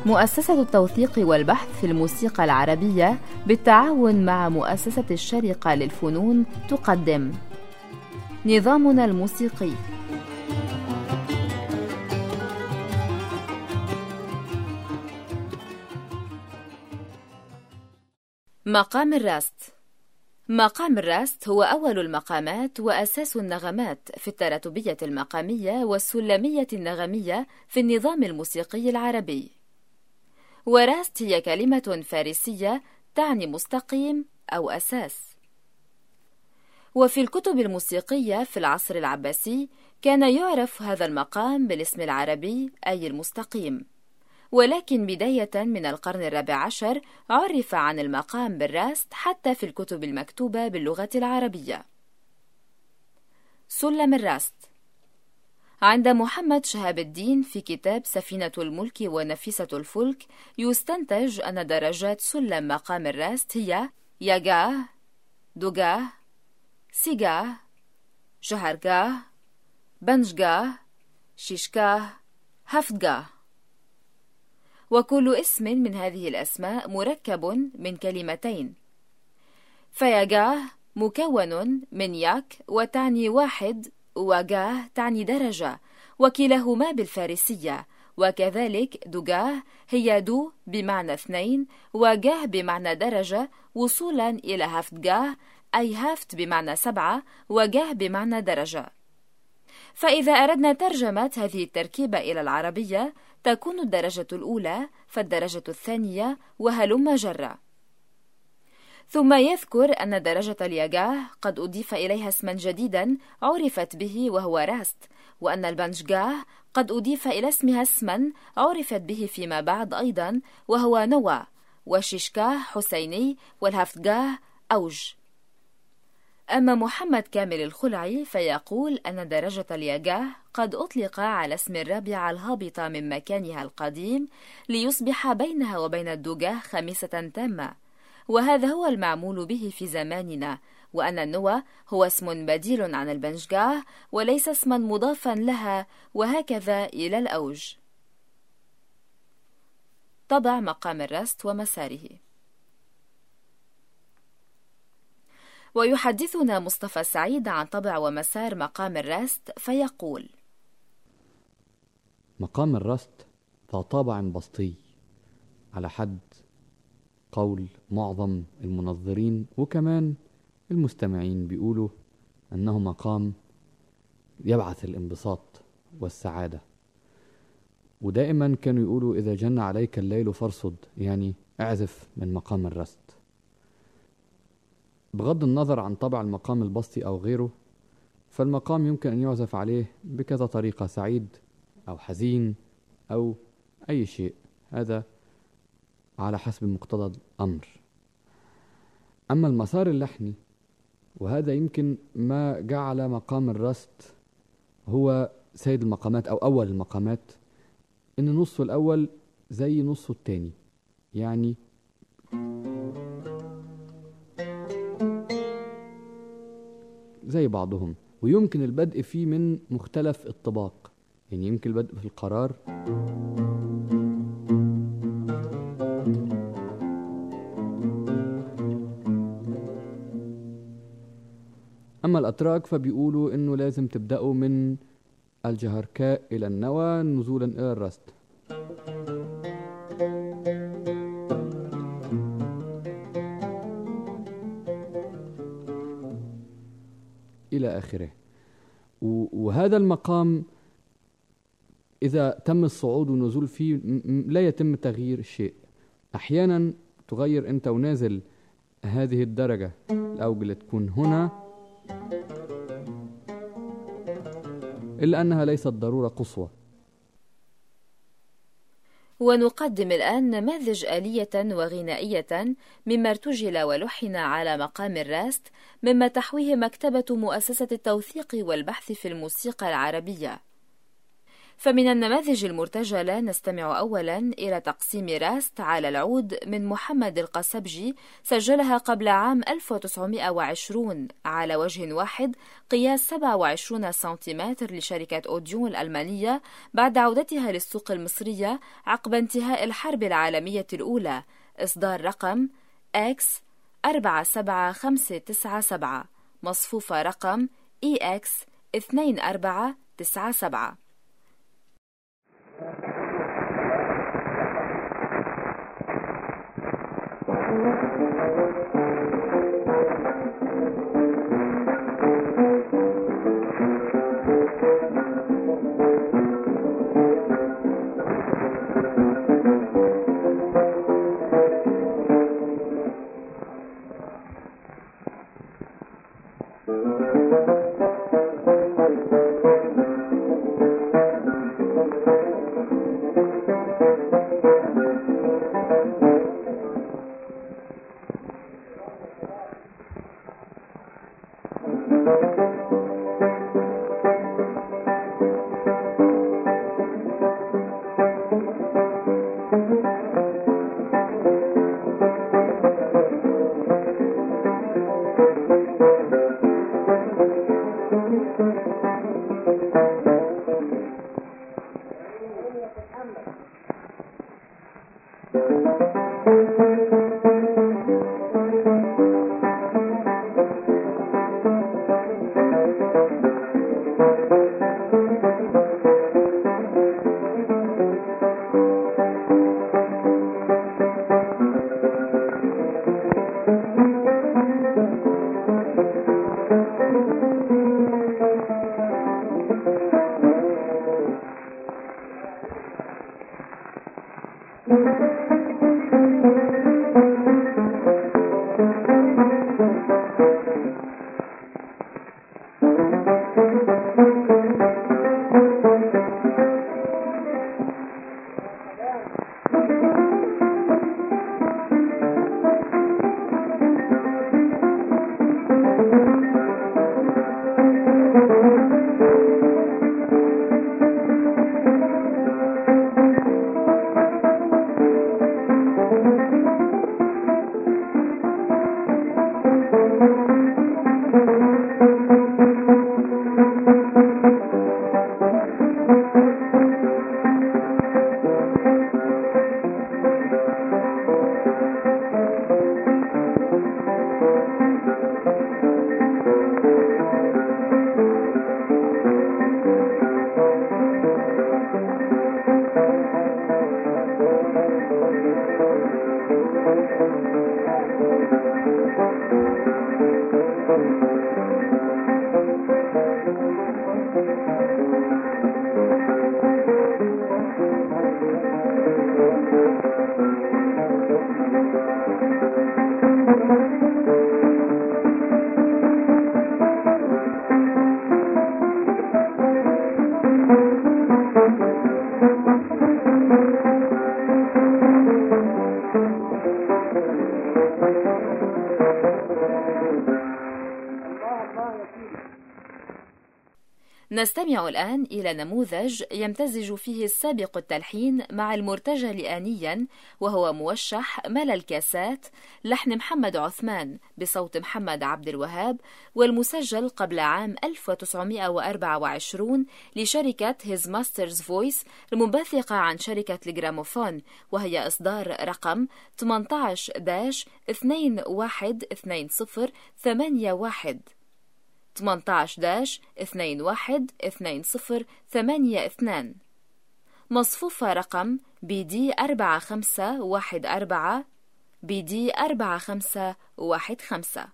مؤسسة التوثيق والبحث في الموسيقى العربية بالتعاون مع مؤسسة الشارقة للفنون تقدم نظامنا الموسيقي. مقام الراست. مقام الراست هو أول المقامات وأساس النغمات في التراتبية المقامية والسلمية النغمية في النظام الموسيقي العربي. وراست هي كلمة فارسية تعني مستقيم أو أساس. وفي الكتب الموسيقية في العصر العباسي كان يعرف هذا المقام بالاسم العربي أي المستقيم، ولكن بداية من القرن الرابع عشر عرف عن المقام بالراست حتى في الكتب المكتوبة باللغة العربية. سلم الراست. عند محمد شهاب الدين في كتاب سفينة الملك ونفيسة الفلك يستنتج أن درجات سلم مقام الراست هي ياجاه، دوجاه، سيجاه، جهرجاه، بنججاه، شيشكاه، هفتجاه. وكل اسم من هذه الأسماء مركب من كلمتين، فياجاه مكون من ياك وتعني واحد، وجاه تعني درجة، وكلاهما بالفارسية، وكذلك دوجاه هي دو بمعنى اثنين وجاه بمعنى درجة، وصولا إلى هفتجاه أي هفت بمعنى سبعة وجاه بمعنى درجة. فإذا أردنا ترجمة هذه التركيبة إلى العربية تكون الدرجة الأولى فالدرجة الثانية وهلم جرة. ثم يذكر أن درجة الياجاه قد أضيف إليها اسما جديدا عرفت به وهو راست، وأن البنججاه قد أضيف إلى اسمها اسما عرفت به فيما بعد أيضا وهو نوى، وشيشكاه حسيني، والهفتجاه أوج. أما محمد كامل الخلعي فيقول أن درجة الياجاه قد أطلق على اسم الرابعة الهابطة من مكانها القديم ليصبح بينها وبين الدوجاه خامسة تامة، وهذا هو المعمول به في زماننا، وأن النوى هو اسم بديل عن البنججاه وليس اسما مضافا لها، وهكذا إلى الأوج. طبع مقام الراست ومساره. ويحدثنا مصطفى سعيد عن طبع ومسار مقام الراست فيقول: مقام الراست ذا طابع بسطي على حد قول معظم المنظرين، وكمان المستمعين بيقولوا أنه مقام يبعث الانبساط والسعادة. ودائما كانوا يقولوا إذا جن عليك الليل فارصد، يعني اعزف من مقام الراست. بغض النظر عن طبع المقام البسطي أو غيره، فالمقام يمكن أن يعزف عليه بكذا طريقة، سعيد أو حزين أو أي شيء، هذا على حسب مقتضى الأمر. أما المسار اللحني، وهذا يمكن ما جعل مقام الراست هو سيد المقامات أو أول المقامات، إن نصه الأول زي نصه التاني، يعني زي بعضهم، ويمكن البدء فيه من مختلف الطباق، يعني يمكن البدء في القرار أما الأتراك فبيقولوا إنه لازم تبدأوا من الجهركاء إلى النوى نزولا إلى الراست. إلى آخره. وهذا المقام إذا تم الصعود والنزول فيه لا يتم تغيير شيء. أحيانا تغير أنت ونازل هذه الدرجة الأوج تكون هنا، إلا أنها ليست ضرورة قصوى. ونقدم الآن نماذج آلية وغنائية مما ارتجل ولحن على مقام الراست، مما تحويه مكتبة مؤسسة التوثيق والبحث في الموسيقى العربية. فمن النماذج المرتجلة نستمع أولا إلى تقسيم راست على العود من محمد القصبجي، سجلها قبل عام 1920 على وجه واحد قياس 27 سنتيمتر لشركة أوديون الألمانية بعد عودتها للسوق المصرية عقب انتهاء الحرب العالمية الأولى، إصدار رقم X 47597 مصفوفة رقم EX 2497. نستمع الآن إلى نموذج يمتزج فيه السابق التلحين مع المرتجل آنيا، وهو موشح ملا الكاسات لحن محمد عثمان بصوت محمد عبد الوهاب، والمسجل قبل عام 1924 لشركة His Master's Voice المنبثقة عن شركة الجراموفون، وهي إصدار رقم 18-212081 18-212082 مصفوفة رقم BD 4514 BD 4515.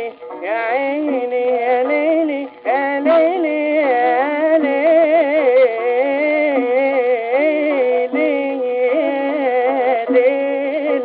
يا عيني يا ليلي يا ليلي يا ليلي يا ليل.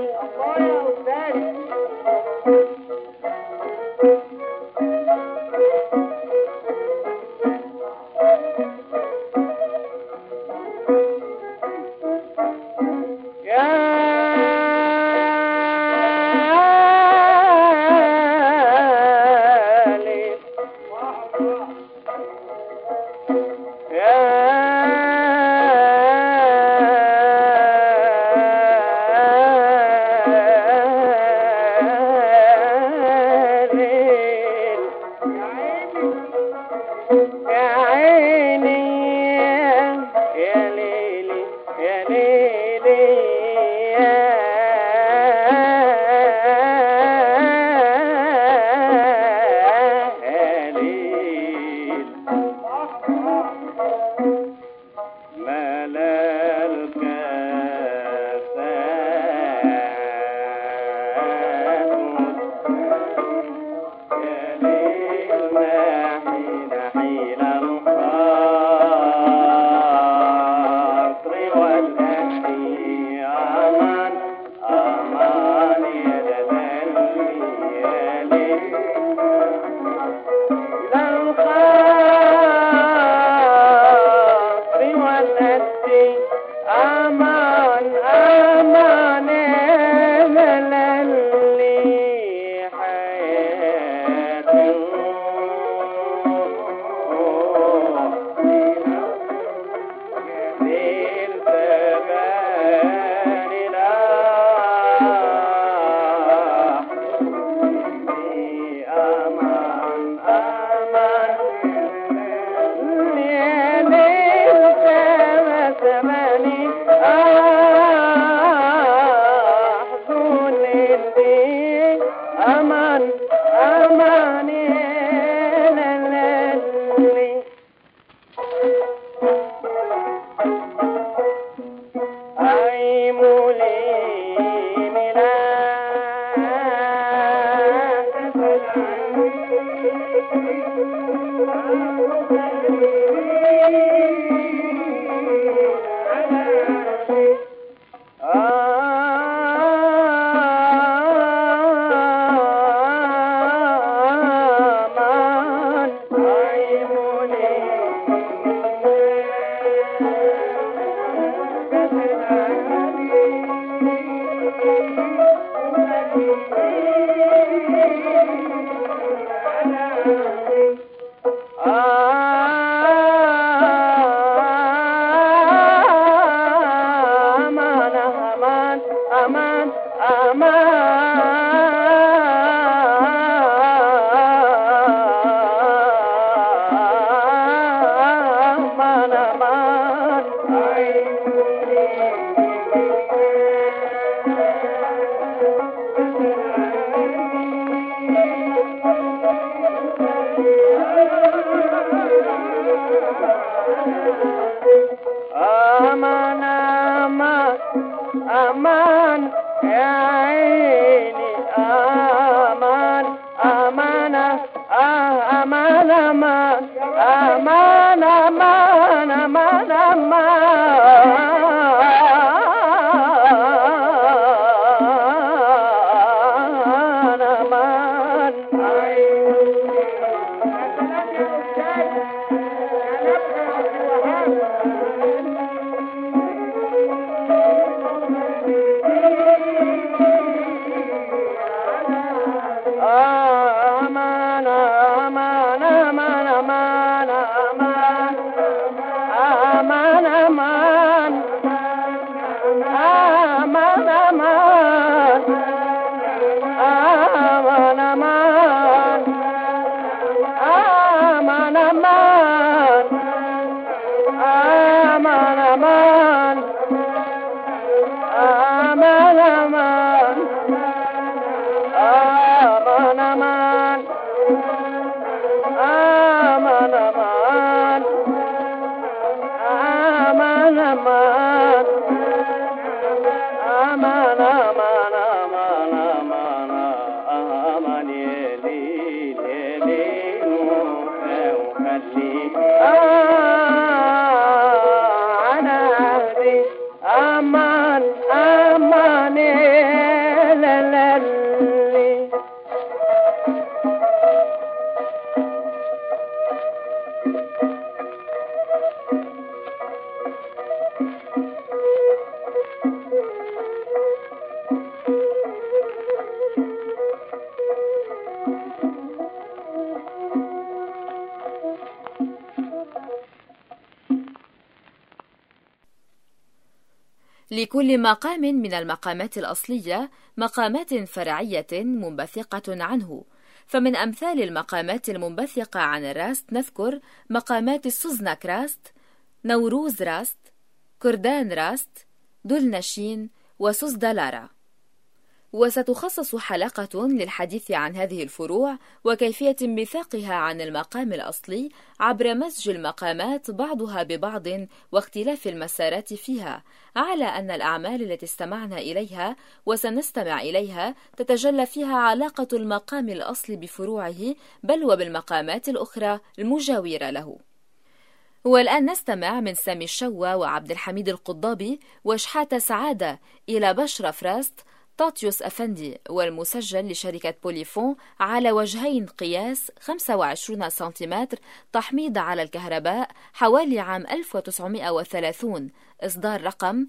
لكل مقام من المقامات الأصلية مقامات فرعية منبثقة عنه. فمن أمثال المقامات المنبثقة عن الراست نذكر مقامات السوزناك راست، نوروز راست، كردان راست، دولنشين، وسوزدالارا. وستخصص حلقة للحديث عن هذه الفروع وكيفية انبثاقها عن المقام الأصلي عبر مزج المقامات بعضها ببعض واختلاف المسارات فيها، على أن الأعمال التي استمعنا إليها وسنستمع إليها تتجلى فيها علاقة المقام الأصلي بفروعه بل وبالمقامات الأخرى المجاورة له. والآن نستمع من سامي الشوا وعبد الحميد القضابي وشحاتة سعادة إلى بشرف راست طاطيوس أفندي، والمسجل لشركة بوليفون على وجهين قياس 25 سنتيمتر، تحميض على الكهرباء، حوالي عام 1930، إصدار رقم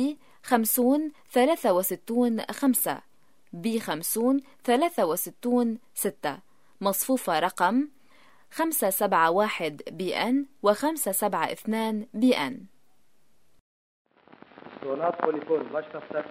B506365 B506365، مصفوفة رقم 571 BN و572 BN. اسطوانات بوليفون بشرف تافي.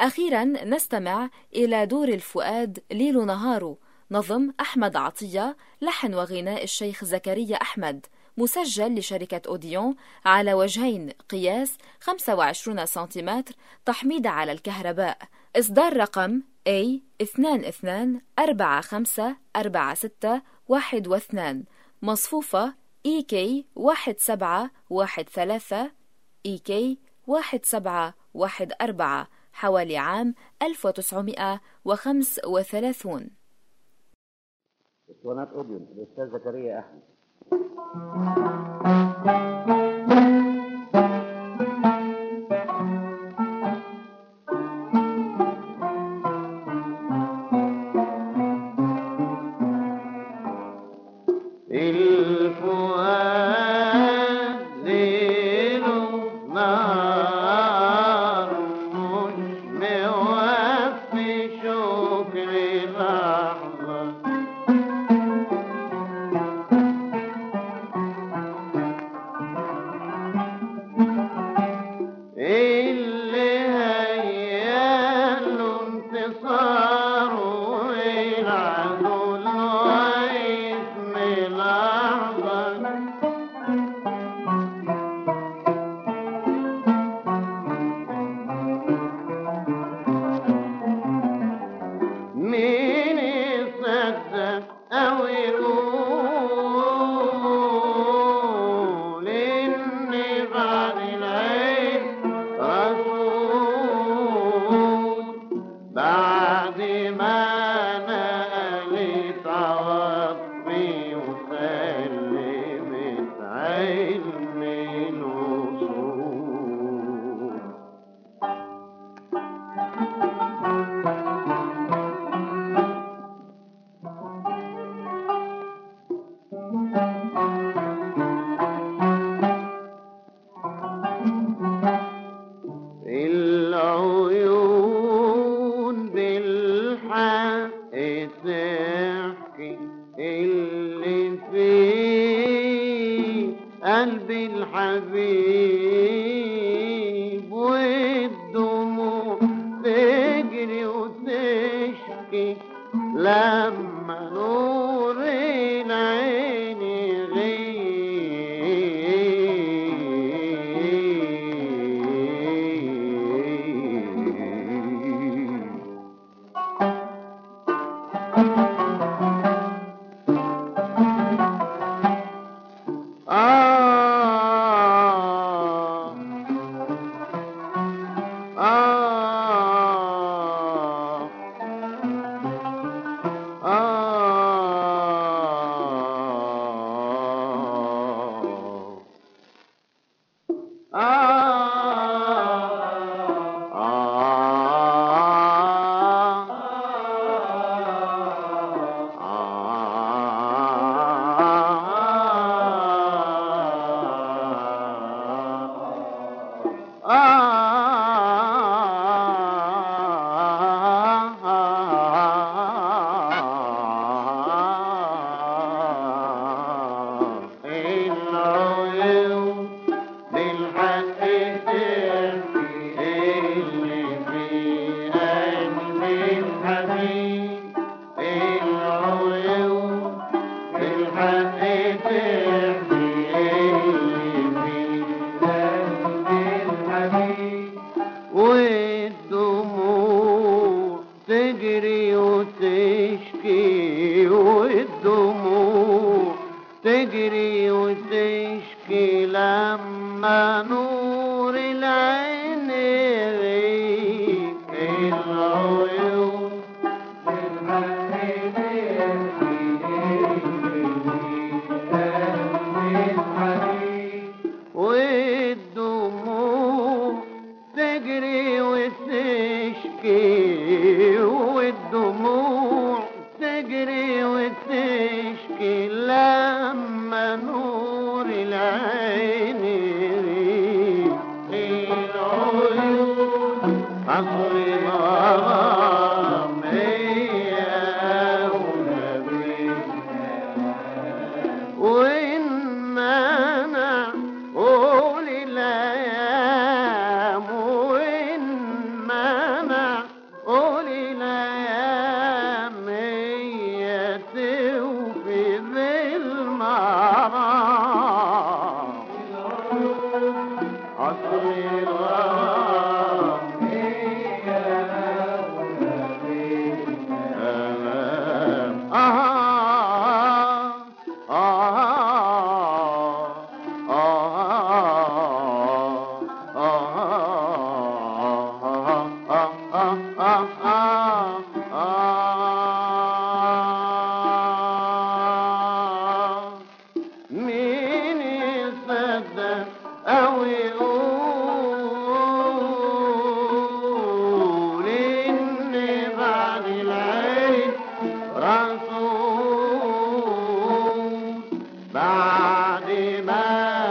أخيرا نستمع إلى دور الفؤاد ليل نهار، نظم أحمد عطية، لحن وغناء الشيخ زكريا أحمد، مسجل لشركة أوديون على وجهين قياس 25 سنتيمتر، تحميض على الكهرباء، إصدار رقم A22454612، مصفوفة EK 1713 EK 1714، حوالي عام 1935. اسطوانات أوديون الأستاذ زكريا أحمد. قلبي الحبيب والدموع تجري وتشكي لما نور العين والدموع تجري وتشكي والدموع تجري وتشكي لما نور العين يغيب العيون والدموع تجري وتشكي والدموع تجري وتشكي لما نور العين يغيب العيون عصري غرام يا ونبي وإن أنا أولي الأيام وإن أنا عصر الغرام مين يصدق أو يقول إن بعد العيد رسول بعد ما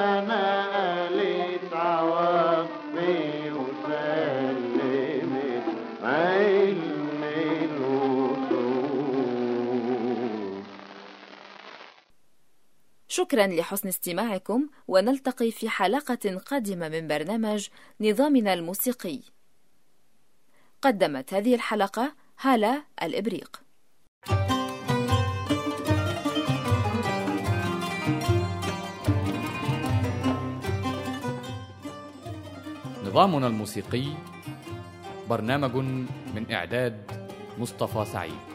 نقلت عواطفي وسلمت علم الوصول. شكرا لحسن استماعكم، ونلتقي في حلقة قادمة من برنامج نظامنا الموسيقي. قدمت هذه الحلقة هالة الإبريق. نظامنا الموسيقي برنامج من إعداد مصطفى سعيد.